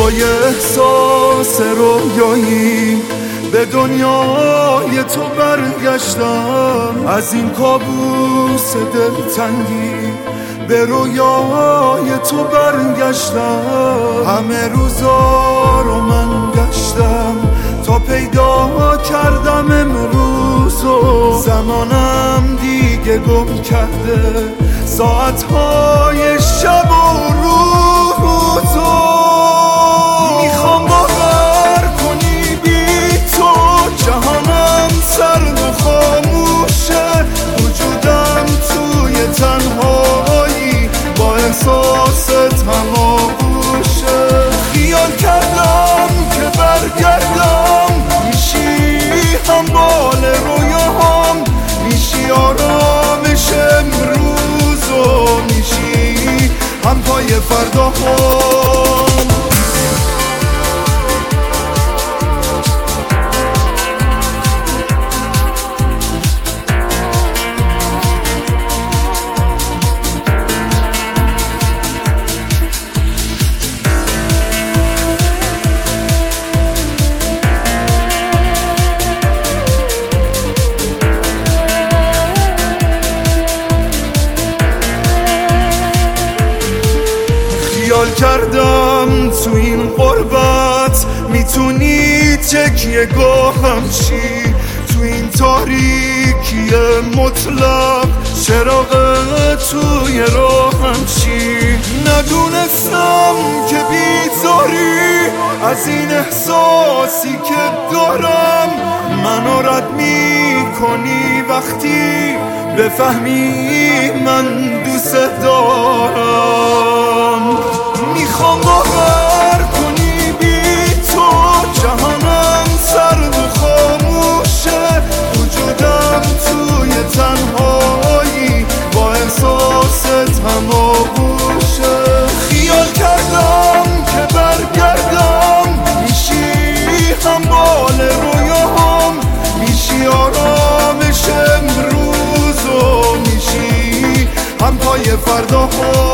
جای احساس رویایی به دنیای تو برگشتم، از این کابوس دلتنگی به رویای تو برگشتم. همه روزا رو من گشتم تا پیدا کردم امروزو، زمانم دیگه گم کرده ساعتهای شب و روزو. میخوام باور کنی بی تو جهانم سرد و خاموشه، وجودم توی تنهایی با احساست هماغوشه. خیال کردم که برگردم، میشی همبال رویاهام، میشی آرامش امروز و میشی هم پای فرداهام. خیال کردم تو این غربت میتونی تکیه گاهم شی، تو این تاریکی مطلق چراغ توی راهم شی. ندونستم که بیزاری از این احساسی که دارم منو رد میکنی وقتی بفهمی من دوست دارم. میخوام باور کنی بی تو جهانم سرد و خاموشه، وجودم توی تنهایی با احساست هماغوشه. خیال کردم که برگردم، میشی همبال رویاهام، میشی آرامش امروز و میشی هم پای فرداهام.